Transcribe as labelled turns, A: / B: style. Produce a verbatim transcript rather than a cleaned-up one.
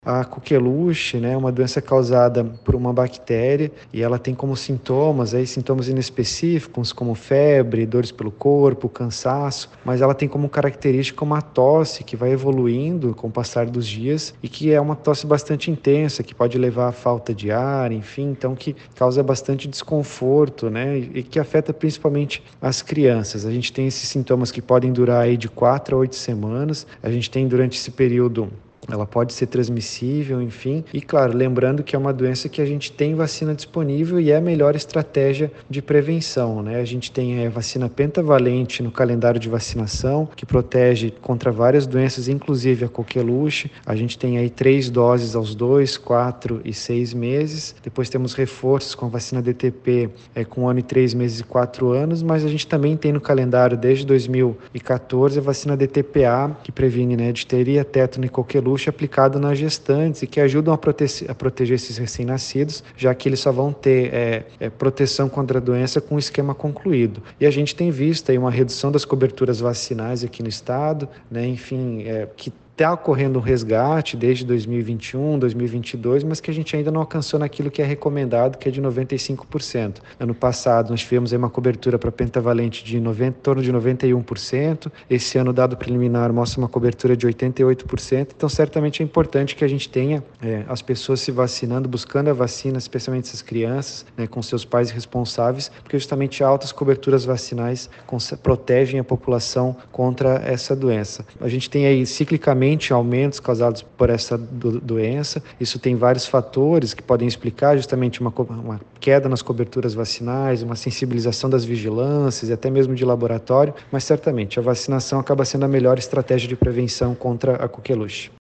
A: A coqueluche, né, é uma doença causada por uma bactéria e ela tem como sintomas, aí, sintomas inespecíficos, como febre, dores pelo corpo, cansaço, mas ela tem como característica uma tosse que vai evoluindo com o passar dos dias e que é uma tosse bastante intensa, que pode levar à falta de ar, enfim, então que causa bastante desconforto, né, e que afeta principalmente as crianças. A gente tem esses sintomas que podem durar aí de quatro a oito semanas, a gente tem durante esse período ela pode ser transmissível, enfim. E, claro, lembrando que é uma doença que a gente tem vacina disponível e é a melhor estratégia de prevenção, né? A gente tem a vacina pentavalente no calendário de vacinação, que protege contra várias doenças, inclusive a coqueluche. A gente tem aí três doses aos dois, quatro e seis meses. Depois temos reforços com a vacina D T P é, com um ano e três meses e quatro anos, mas a gente também tem no calendário, desde dois mil e quatorze, a vacina D T P A, que previne, né, difteria, tétano e coqueluche, aplicado nas gestantes e que ajudam a, prote a proteger esses recém-nascidos, já que eles só vão ter é, é, proteção contra a doença com o esquema concluído. E a gente tem visto aí uma redução das coberturas vacinais aqui no estado, né, enfim, é, que está ocorrendo um resgate desde dois mil e vinte e um, dois mil e vinte e dois, mas que a gente ainda não alcançou naquilo que é recomendado, que é de noventa e cinco por cento. Ano passado nós tivemos aí uma cobertura para pentavalente de noventa, em torno de noventa e um por cento. Esse ano o dado preliminar mostra uma cobertura de oitenta e oito por cento. Então certamente é importante que a gente tenha é, as pessoas se vacinando, buscando a vacina, especialmente essas crianças, né, com seus pais responsáveis, porque justamente altas coberturas vacinais protegem a população contra essa doença. A gente tem aí ciclicamente aumentos causados por essa do, doença. Isso tem vários fatores que podem explicar justamente uma, uma queda nas coberturas vacinais, uma sensibilização das vigilâncias e até mesmo de laboratório, mas certamente a vacinação acaba sendo a melhor estratégia de prevenção contra a coqueluche.